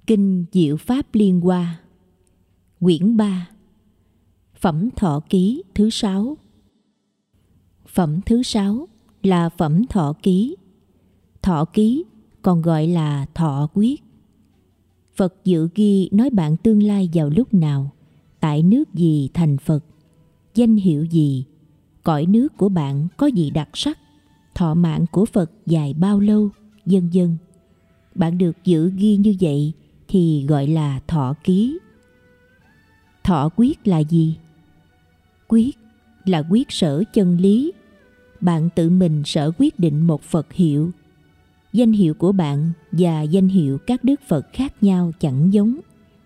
Kinh Diệu Pháp Liên Hoa, Quyển 3, Phẩm Thọ Ký thứ 6. Phẩm thứ 6 là phẩm thọ ký. Thọ ký còn gọi là thọ quyết. Phật dự ghi nói bạn tương lai vào lúc nào, tại nước gì thành Phật, danh hiệu gì, cõi nước của bạn có gì đặc sắc, thọ mạng của Phật dài bao lâu, vân vân. Bạn được dự ghi như vậy thì gọi là thọ ký. Thọ quyết là gì? Quyết là quyết sở chân lý. Bạn tự mình sở quyết định một Phật hiệu. Danh hiệu của bạn và danh hiệu các đức Phật khác nhau chẳng giống.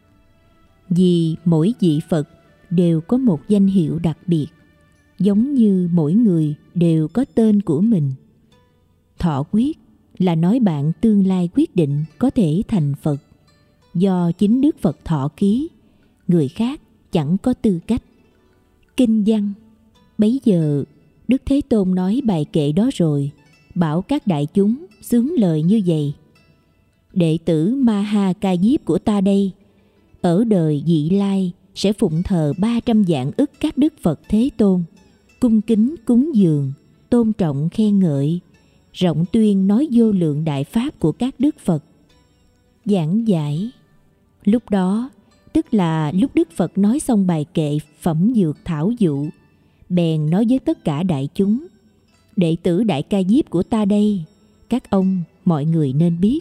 Vì mỗi vị Phật đều có một danh hiệu đặc biệt, giống như mỗi người đều có tên của mình. Thọ quyết là nói bạn tương lai quyết định có thể thành Phật, do chính Đức Phật thọ ký, người khác chẳng có tư cách. Kinh văn. Bấy giờ Đức Thế Tôn nói bài kệ đó rồi, bảo các đại chúng xướng lời như vậy: đệ tử Ma Ha Ca Diếp của ta đây, ở đời vị lai sẽ phụng thờ 300 vạn ức các đức Phật Thế Tôn, cung kính cúng dường, tôn trọng khen ngợi, rộng tuyên nói vô lượng đại pháp của các đức Phật, giảng giải. Lúc đó, tức là lúc Đức Phật nói xong bài kệ phẩm dược thảo dụ, bèn nói với tất cả đại chúng: đệ tử Đại Ca Diếp của ta đây, các ông mọi người nên biết.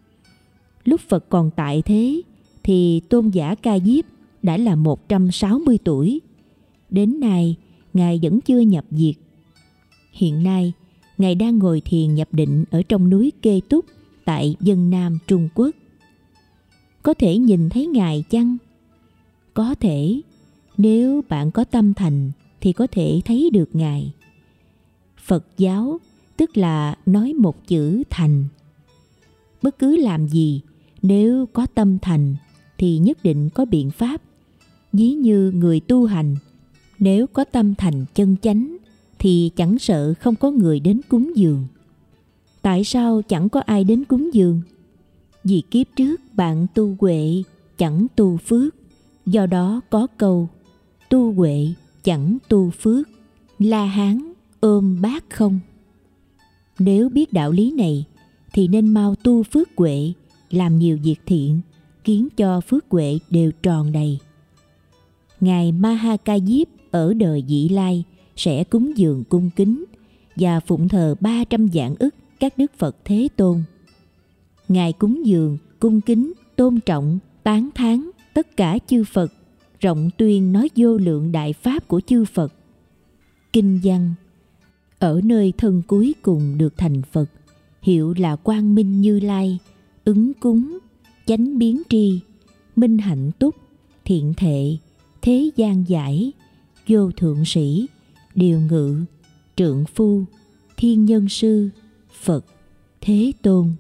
Lúc Phật còn tại thế thì tôn giả Ca Diếp đã là 160 tuổi. Đến nay Ngài vẫn chưa nhập diệt. Hiện nay Ngài đang ngồi thiền nhập định ở trong núi Kê Túc tại Vân Nam Trung Quốc. Có thể nhìn thấy Ngài chăng? Có thể. Nếu bạn có tâm thành thì có thể thấy được Ngài. Phật giáo tức là nói một chữ thành. Bất cứ làm gì, nếu có tâm thành thì nhất định có biện pháp. Ví như người tu hành, nếu có tâm thành chân chánh thì chẳng sợ không có người đến cúng dường. Tại sao chẳng có ai đến cúng dường? Vì kiếp trước bạn tu huệ, chẳng tu phước. Do đó có câu: tu huệ chẳng tu phước, La Hán ôm bát không. Nếu biết đạo lý này thì nên mau tu phước huệ, làm nhiều việc thiện, khiến cho phước huệ đều tròn đầy. Ngài Ma Ha Ca Diếp ở đời vị lai sẽ cúng dường cung kính và phụng thờ 300 vạn ức các đức Phật Thế Tôn. Ngài cúng dường, cung kính, tôn trọng, tán thán tất cả chư Phật, rộng tuyên nói vô lượng đại pháp của chư Phật. Kinh văn. Ở nơi thân cuối cùng được thành Phật, hiệu là Quang Minh Như Lai, ứng cúng, chánh biến tri, minh hạnh túc, thiện thệ, thế gian giải, vô thượng sĩ, điều ngự, trượng phu, thiên nhân sư, Phật, Thế Tôn.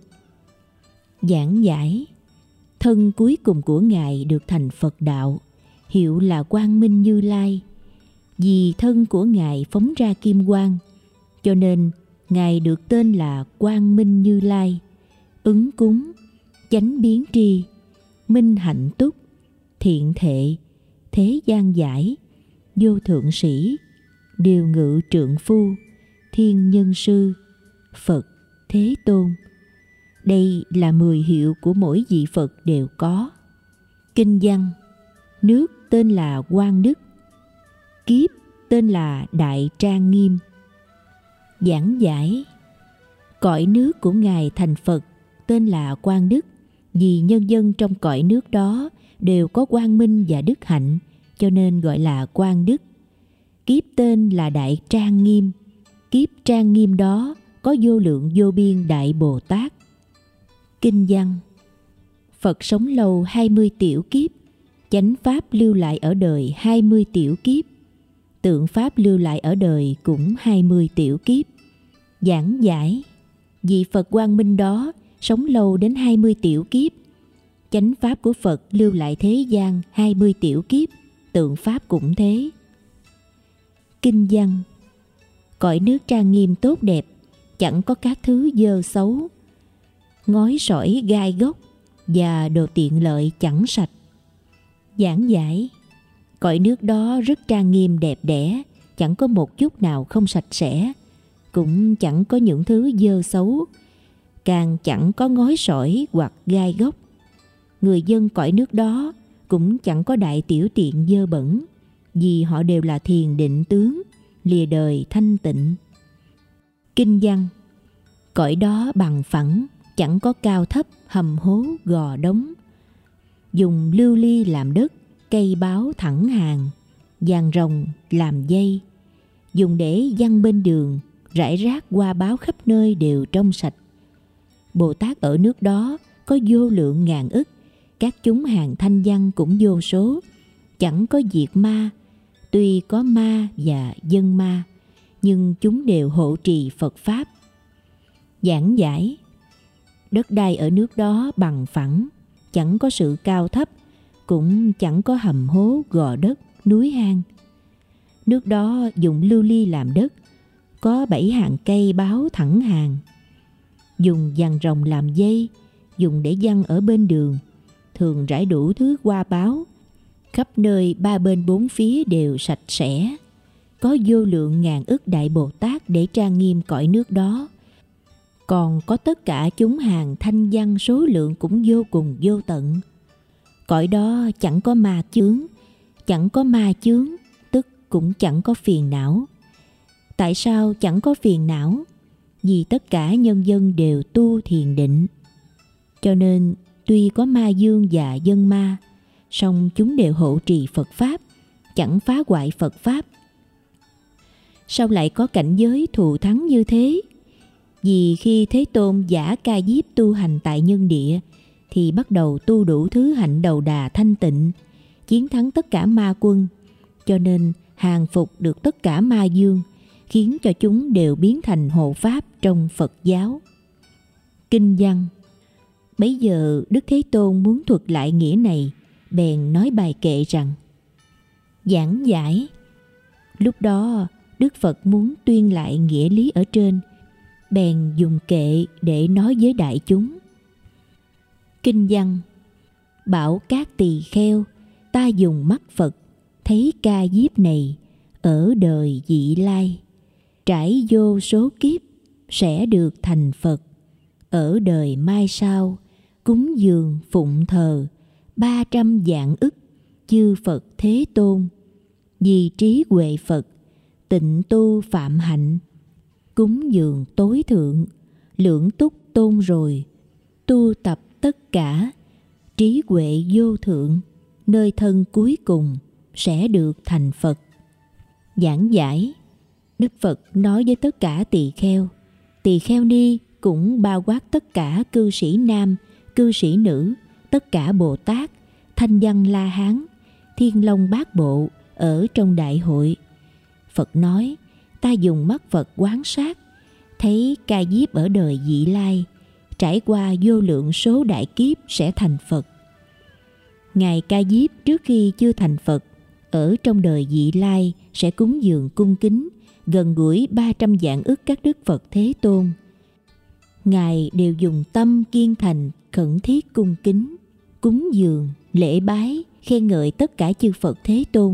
Giảng giải. Thân cuối cùng của Ngài được thành Phật đạo, hiệu là Quang Minh Như Lai. Vì thân của Ngài phóng ra kim quang, cho nên Ngài được tên là Quang Minh Như Lai, ứng cúng, chánh biến tri, minh hạnh túc, thiện thệ, thế gian giải, vô thượng sĩ, điều ngự trượng phu, thiên nhân sư, Phật, Thế Tôn. Đây là 10 hiệu của mỗi vị Phật đều có. Kinh văn. Nước tên là Quang Đức, kiếp tên là Đại Trang Nghiêm. Giảng giải. Cõi nước của Ngài thành Phật tên là Quang Đức, vì nhân dân trong cõi nước đó đều có quang minh và đức hạnh, cho nên gọi là Quang Đức. Kiếp tên là Đại Trang Nghiêm, kiếp trang nghiêm đó có vô lượng vô biên Đại Bồ Tát. Kinh văn. Phật sống lâu 20 tiểu kiếp, chánh pháp lưu lại ở đời 20 tiểu kiếp, tượng pháp lưu lại ở đời cũng 20 tiểu kiếp. Giảng giải. Vị Phật quang minh đó sống lâu đến 20 tiểu kiếp. Chánh pháp của Phật lưu lại thế gian 20 tiểu kiếp, tượng pháp cũng thế. Kinh văn. Cõi nước trang nghiêm tốt đẹp, chẳng có các thứ dơ xấu, ngói sỏi gai góc, và đồ tiện lợi chẳng sạch. Giảng giải: cõi nước đó rất trang nghiêm đẹp đẽ, chẳng có một chút nào không sạch sẽ, cũng chẳng có những thứ dơ xấu, càng chẳng có ngói sỏi hoặc gai góc. Người dân cõi nước đó cũng chẳng có đại tiểu tiện dơ bẩn, vì họ đều là thiền định tướng, lìa đời thanh tịnh. Kinh văn: cõi đó bằng phẳng, chẳng có cao thấp, hầm hố, gò đống. Dùng lưu ly làm đất, cây báo thẳng hàng, vàng rồng làm dây. Dùng để giăng bên đường, rải rác hoa báo khắp nơi đều trong sạch. Bồ Tát ở nước đó có vô lượng ngàn ức, các chúng hàng thanh văn cũng vô số, chẳng có diệt ma. Tuy có ma và dân ma, nhưng chúng đều hộ trì Phật Pháp. Giảng giải: đất đai ở nước đó bằng phẳng, chẳng có sự cao thấp, cũng chẳng có hầm hố, gò đất, núi hang. Nước đó dùng lưu ly làm đất, có 7 hàng cây báo thẳng hàng. Dùng vàng rồng làm dây, dùng để giăng ở bên đường, thường rải đủ thứ hoa báo. Khắp nơi ba bên bốn phía đều sạch sẽ. Có vô lượng ngàn ức đại Bồ Tát để trang nghiêm cõi nước đó. Còn có tất cả chúng hàng thanh văn số lượng cũng vô cùng vô tận. Cõi đó chẳng có ma chướng, chẳng có ma chướng, tức cũng chẳng có phiền não. Tại sao chẳng có phiền não? Vì tất cả nhân dân đều tu thiền định. Cho nên tuy có ma dương và dân ma, song chúng đều hộ trì Phật Pháp, chẳng phá hoại Phật Pháp. Sao lại có cảnh giới thù thắng như thế? Vì khi Thế Tôn giả Ca Diếp tu hành tại nhân địa, thì bắt đầu tu đủ thứ hạnh đầu đà thanh tịnh, chiến thắng tất cả ma quân, cho nên hàng phục được tất cả ma dương, khiến cho chúng đều biến thành hộ pháp trong Phật giáo. Kinh văn: bấy giờ Đức Thế Tôn muốn thuật lại nghĩa này, bèn nói bài kệ rằng: giảng giải: lúc đó Đức Phật muốn tuyên lại nghĩa lý ở trên, bèn dùng kệ để nói với đại chúng. Kinh văn: bảo các tỳ kheo, ta dùng mắt Phật thấy Ca Diếp này ở đời vị lai, trải vô số kiếp sẽ được thành Phật. Ở đời mai sau cúng dường phụng thờ 300 vạn ức chư Phật Thế Tôn. Vì trí huệ Phật tịnh tu phạm hạnh, cúng dường tối thượng lưỡng túc tôn rồi, tu tập tất cả trí huệ vô thượng, nơi thân cuối cùng sẽ được thành Phật. Giảng giải: Đức Phật nói với tất cả tỳ kheo ni cũng bao quát tất cả cư sĩ nam, cư sĩ nữ, tất cả Bồ Tát, Thanh Văn La Hán, Thiên Long Bát Bộ ở trong đại hội. Phật nói: ta dùng mắt Phật quán sát, thấy Ca Diếp ở đời vị lai, trải qua vô lượng số đại kiếp sẽ thành Phật. Ngài Ca Diếp trước khi chưa thành Phật, ở trong đời vị lai sẽ cúng dường cung kính, gần gũi 300 vạn ức các Đức Phật Thế Tôn. Ngài đều dùng tâm kiên thành, khẩn thiết cung kính, cúng dường, lễ bái, khen ngợi tất cả chư Phật Thế Tôn.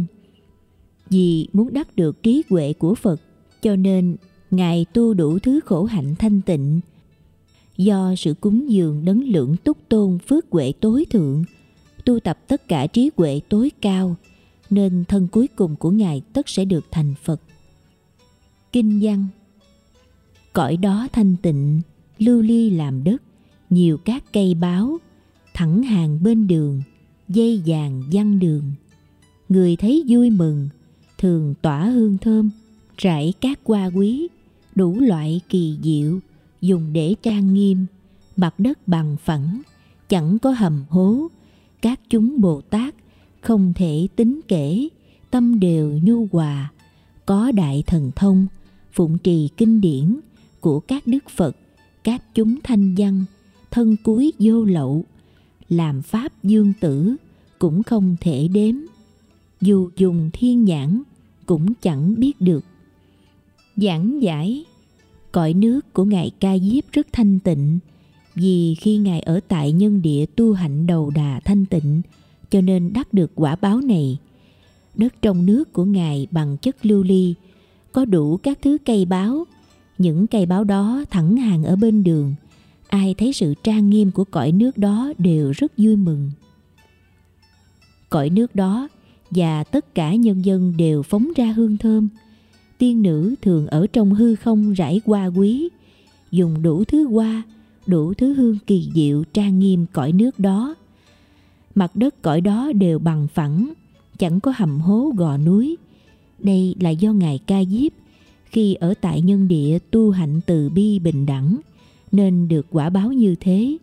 Vì muốn đắc được trí huệ của Phật, cho nên Ngài tu đủ thứ khổ hạnh thanh tịnh. Do sự cúng dường đấng lưỡng túc tôn phước huệ tối thượng, tu tập tất cả trí huệ tối cao, nên thân cuối cùng của Ngài tất sẽ được thành Phật. Kinh văn: cõi đó thanh tịnh, lưu ly làm đất, nhiều các cây báo, thẳng hàng bên đường, dây vàng giăng đường. Người thấy vui mừng, thường tỏa hương thơm, rải các hoa quý, đủ loại kỳ diệu, dùng để trang nghiêm. Mặt đất bằng phẳng, chẳng có hầm hố. Các chúng Bồ Tát không thể tính kể, tâm đều nhu hòa, có đại thần thông, phụng trì kinh điển của các Đức Phật, các chúng thanh văn, thân cuối vô lậu, làm pháp dương tử cũng không thể đếm, dù dùng thiên nhãn cũng chẳng biết được. Giảng giải: cõi nước của Ngài Ca Diếp rất thanh tịnh, Vì khi Ngài ở tại nhân địa tu hạnh đầu đà thanh tịnh, cho nên đắc được quả báo này. Đất trong nước của Ngài bằng chất lưu ly, có đủ các thứ cây báo. Những cây báo đó thẳng hàng ở bên đường. Ai thấy sự trang nghiêm của cõi nước đó đều rất vui mừng. Cõi nước đó và tất cả nhân dân đều phóng ra hương thơm. Tiên nữ thường ở trong hư không rải hoa quý, dùng đủ thứ hoa, đủ thứ hương kỳ diệu trang nghiêm cõi nước đó. Mặt đất cõi đó đều bằng phẳng, chẳng có hầm hố gò núi. Đây là do Ngài Ca Diếp khi ở tại nhân địa tu hạnh từ bi bình đẳng nên được quả báo như thế.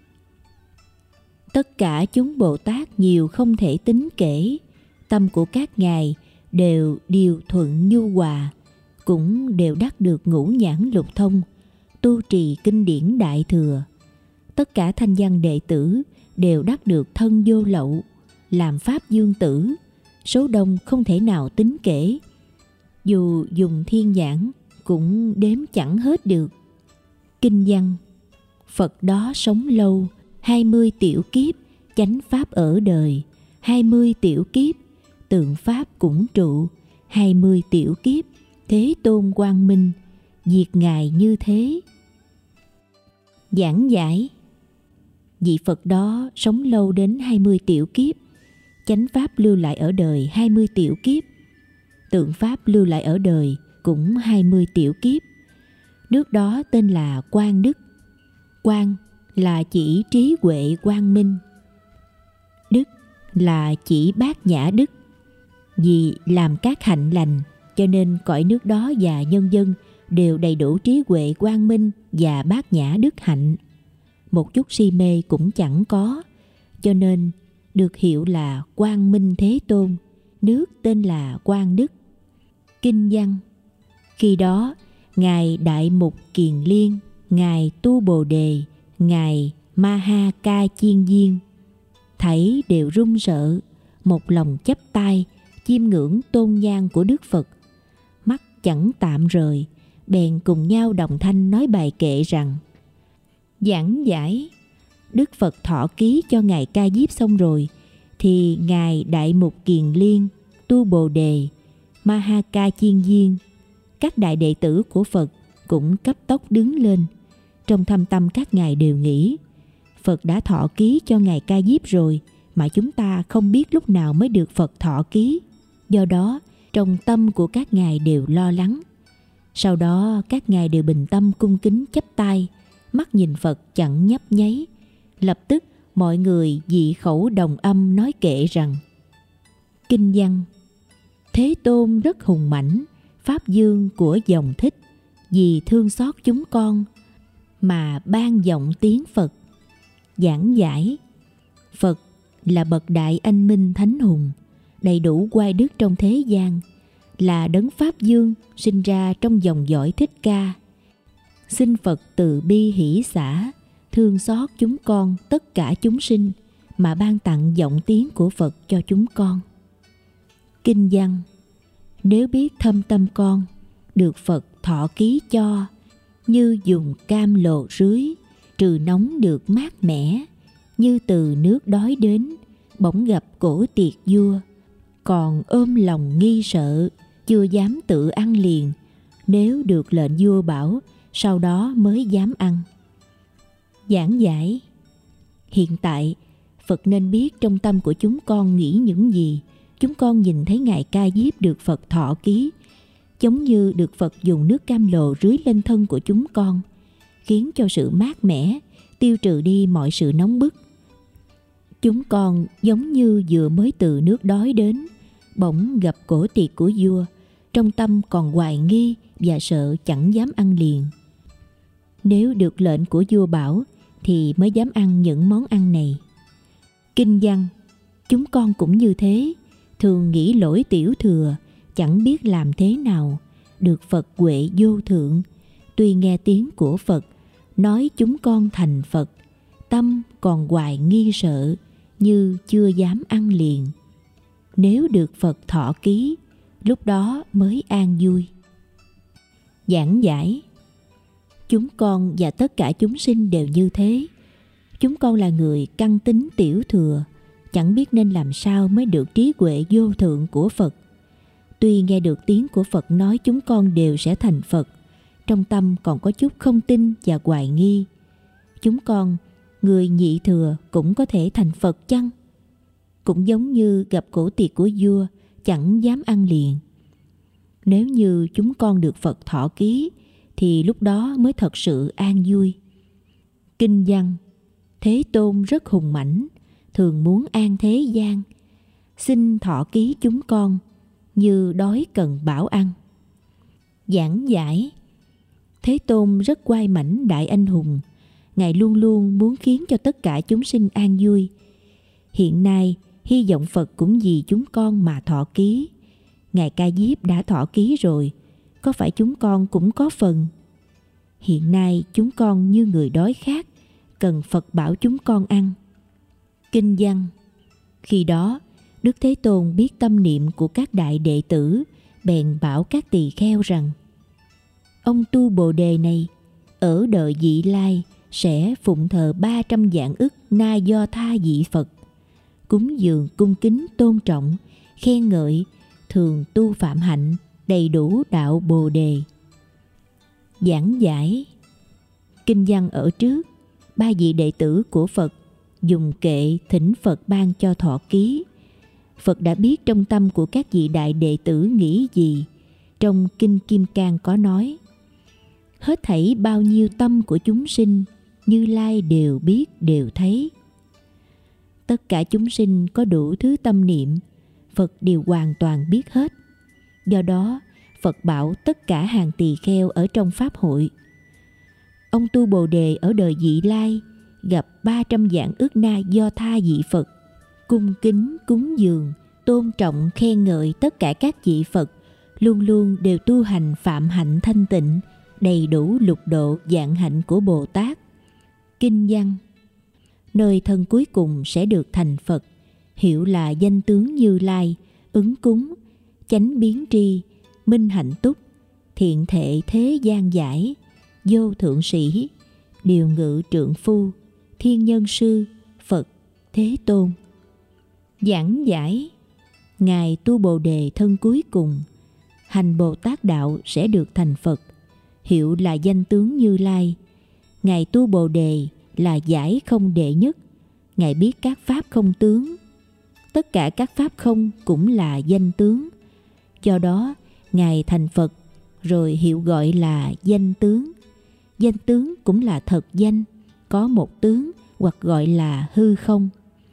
Tất cả chúng Bồ Tát nhiều không thể tính kể, tâm của các ngài đều điều thuận nhu hòa, cũng đều đắc được ngũ nhãn lục thông, tu trì kinh điển đại thừa. Tất cả thanh văn đệ tử đều đắc được thân vô lậu, làm pháp dương tử, số đông không thể nào tính kể. Dù dùng thiên nhãn cũng đếm chẳng hết được. Kinh văn: Phật đó sống lâu, 20 tiểu kiếp, chánh pháp ở đời, 20 tiểu kiếp, tượng pháp cũng trụ, 20 tiểu kiếp, Thế Tôn quang minh, diệt Ngài như thế. Giảng giải: Vị Phật đó sống lâu đến 20 tiểu kiếp, chánh pháp lưu lại ở đời 20 tiểu kiếp, tượng pháp lưu lại ở đời cũng 20 tiểu kiếp. Nước đó tên là Quang Đức. Quang là chỉ trí huệ quang minh, đức là chỉ bát nhã đức. Vì làm các hạnh lành, cho nên cõi nước đó và nhân dân đều đầy đủ trí huệ quang minh và bát nhã đức hạnh. Một chút si mê cũng chẳng có, cho nên được hiệu là Quang Minh Thế Tôn, nước tên là Quang Đức. Kinh văn: Khi đó Ngài Đại Mục Kiền Liên, Ngài Tu Bồ Đề, Ngài Ma Ha Ca Chiên Viên, thảy đều run sợ, một lòng chắp tay chiêm ngưỡng tôn nhang của Đức Phật, mắt chẳng tạm rời, bèn cùng nhau đồng thanh nói bài kệ rằng: Giảng giải: Đức Phật thọ ký cho Ngài Ca Diếp xong rồi, thì Ngài Đại Mục Kiền Liên, Tu Bồ Đề, Ma Ha Ca Chiên Viên, các đại đệ tử của Phật cũng cấp tốc đứng lên. Trong thâm tâm các ngài đều nghĩ: Phật đã thọ ký cho Ngài Ca Diếp rồi, mà chúng ta không biết lúc nào mới được Phật thọ ký. Do đó, trong tâm của các ngài đều lo lắng. Sau đó các ngài đều bình tâm cung kính chắp tay, mắt nhìn Phật chẳng nhấp nháy. Lập tức mọi người dị khẩu đồng âm nói kệ rằng: Kinh văn: Thế Tôn rất hùng mãnh, pháp dương của dòng thích, vì thương xót chúng con mà ban giọng tiếng Phật. Giảng giải: Phật là bậc đại anh minh thánh hùng, đầy đủ oai đức trong thế gian, là đấng pháp dương sinh ra trong dòng dõi Thích Ca. Xin Phật từ bi hỷ xả, thương xót chúng con tất cả chúng sinh, mà ban tặng giọng tiếng của Phật cho chúng con. Kinh văn: Nếu biết thâm tâm con, được Phật thọ ký cho, như dùng cam lồ rưới, trừ nóng được mát mẻ, như từ nước đói đến, bỗng gặp cổ tiệc vua, còn ôm lòng nghi sợ, chưa dám tự ăn liền, nếu được lệnh vua bảo, sau đó mới dám ăn. Giảng giải: Hiện tại Phật nên biết trong tâm của chúng con nghĩ những gì. Chúng con nhìn thấy Ngài Ca Diếp được Phật thọ ký, giống như được Phật dùng nước cam lồ rưới lên thân của chúng con, khiến cho sự mát mẻ, tiêu trừ đi mọi sự nóng bức. Chúng con giống như vừa mới từ nước đói đến, bỗng gặp cổ tiệc của vua, trong tâm còn hoài nghi và sợ chẳng dám ăn liền. Nếu được lệnh của vua bảo thì mới dám ăn những món ăn này. Kinh văn: Chúng con cũng như thế, thường nghĩ lỗi tiểu thừa, chẳng biết làm thế nào, được Phật huệ vô thượng, tuy nghe tiếng của Phật, nói chúng con thành Phật, tâm còn hoài nghi sợ, như chưa dám ăn liền. Nếu được Phật thọ ký, lúc đó mới an vui. Giảng giải: Chúng con và tất cả chúng sinh đều như thế. Chúng con là người căn tính tiểu thừa, chẳng biết nên làm sao mới được trí huệ vô thượng của Phật. Tuy nghe được tiếng của Phật nói chúng con đều sẽ thành Phật, trong tâm còn có chút không tin và hoài nghi. Chúng con, người nhị thừa cũng có thể thành Phật chăng? Cũng giống như gặp cổ tiệc của vua, chẳng dám ăn liền. Nếu như chúng con được Phật thọ ký, thì lúc đó mới thật sự an vui. Kinh văn: Thế Tôn rất hùng mãnh, thường muốn an thế gian. Xin thọ ký chúng con, như đói cần bảo ăn. Giảng giải: Thế Tôn rất oai mãnh đại anh hùng. Ngài luôn luôn muốn khiến cho tất cả chúng sinh an vui. Hiện nay, hy vọng Phật cũng vì chúng con mà thọ ký. Ngài Ca Diếp đã thọ ký rồi, có phải chúng con cũng có phần? Hiện nay chúng con như người đói khát, cần Phật bảo chúng con ăn. Kinh văn: Khi đó, Đức Thế Tôn biết tâm niệm của các đại đệ tử, bèn bảo các tỳ kheo rằng: Ông tu Bồ Đề này, ở đời vị lai sẽ phụng thờ 300 vạn ức na do tha vị Phật, cúng dường cung kính tôn trọng, khen ngợi, thường tu phạm hạnh, đầy đủ đạo Bồ Đề. Giảng giải: Kinh văn ở trước, 3 vị đệ tử của Phật dùng kệ thỉnh Phật ban cho thọ ký. Phật đã biết trong tâm của các vị đại đệ tử nghĩ gì. Trong Kinh Kim Cang có nói: Hết thảy bao nhiêu tâm của chúng sinh, Như Lai đều biết đều thấy. Tất cả chúng sinh có đủ thứ tâm niệm, Phật đều hoàn toàn biết hết. Do đó, Phật bảo tất cả hàng tỳ kheo ở trong Pháp hội: Ông tu Bồ Đề ở đời vị lai, gặp 300 vạn ức na do tha vị Phật, cung kính cúng dường, tôn trọng khen ngợi tất cả các vị Phật, luôn luôn đều tu hành phạm hạnh thanh tịnh, đầy đủ lục độ vạn hạnh của Bồ Tát. Kinh văn: Nơi thân cuối cùng sẽ được thành Phật, hiệu là danh tướng Như Lai, ứng cúng, chánh biến tri, minh hạnh túc, thiện thệ thế gian giải, vô thượng sĩ, điều ngự trượng phu, thiên nhân sư, Phật, Thế Tôn. Giảng giải: Ngài tu Bồ Đề thân cuối cùng, hành Bồ Tát đạo sẽ được thành Phật, hiệu là danh tướng Như Lai. Ngài tu Bồ Đề là giải không đệ nhất, Ngài biết các pháp không tướng. Tất cả các pháp không cũng là danh tướng. Do đó, Ngài thành Phật, rồi hiệu gọi là danh tướng. Danh tướng cũng là thật danh, có một tướng hoặc gọi là hư không.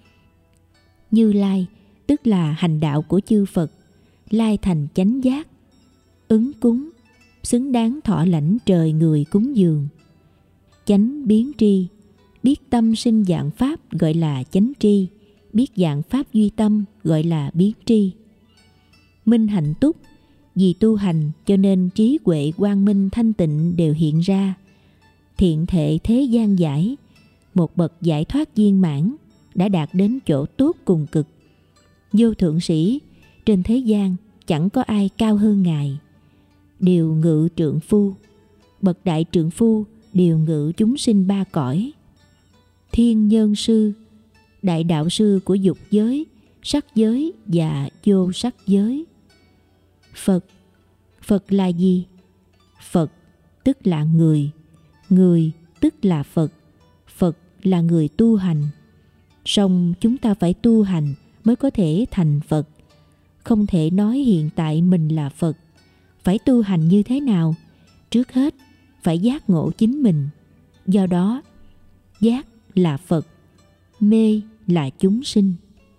Như Lai tức là hành đạo của chư Phật, lai thành chánh giác, ứng cúng, xứng đáng thọ lãnh trời người cúng dường. Chánh biến tri, biết tâm sinh dạng pháp gọi là chánh tri, biết dạng pháp duy tâm gọi là biến tri. Minh hạnh túc, vì tu hành cho nên trí huệ quang minh thanh tịnh đều hiện ra. Thiện thệ thế gian giải, một bậc giải thoát viên mãn, đã đạt đến chỗ tốt cùng cực. Vô thượng sĩ, trên thế gian chẳng có ai cao hơn Ngài. Điều ngự trượng phu, bậc đại trượng phu điều ngự chúng sinh ba cõi. Thiên nhân sư, đại đạo sư của dục giới, sắc giới và vô sắc giới. Phật, Phật là gì? Phật tức là người, người tức là Phật, Phật là người tu hành. Song chúng ta phải tu hành mới có thể thành Phật. Không thể nói hiện tại mình là Phật. Phải tu hành như thế nào? Trước hết, phải giác ngộ chính mình. Do đó, giác là Phật, mê là chúng sinh.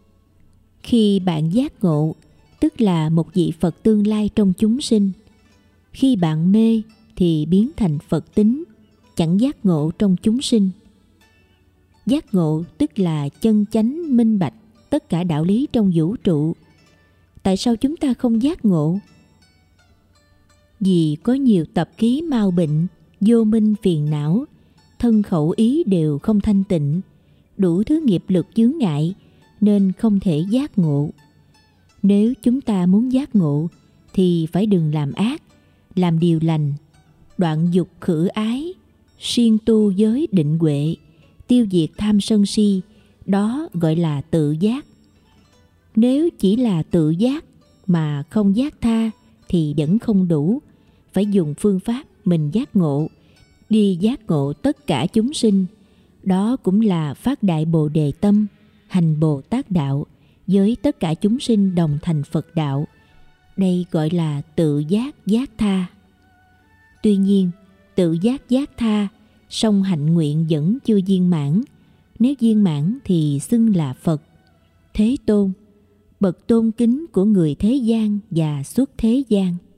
Khi bạn giác ngộ, tức là một vị Phật tương lai trong chúng sinh. Khi bạn mê thì biến thành Phật tính, chẳng giác ngộ trong chúng sinh. Giác ngộ tức là chân chánh minh bạch tất cả đạo lý trong vũ trụ. Tại sao chúng ta không giác ngộ? Vì có nhiều tập khí mau bệnh, vô minh phiền não, thân khẩu ý đều không thanh tịnh, đủ thứ nghiệp lực chướng ngại nên không thể giác ngộ. Nếu chúng ta muốn giác ngộ thì phải đừng làm ác, làm điều lành, đoạn dục khử ái, siêng tu giới định huệ, tiêu diệt tham sân si, đó gọi là tự giác. Nếu chỉ là tự giác mà không giác tha thì vẫn không đủ, phải dùng phương pháp mình giác ngộ, đi giác ngộ tất cả chúng sinh. Đó cũng là phát đại Bồ Đề tâm, hành Bồ Tát đạo, với tất cả chúng sinh đồng thành Phật đạo. Đây gọi là tự giác giác tha. Tuy nhiên, tự giác giác tha, song hạnh nguyện vẫn chưa viên mãn. Nếu viên mãn thì xưng là Phật. Thế Tôn, bậc tôn kính của người thế gian và xuất thế gian.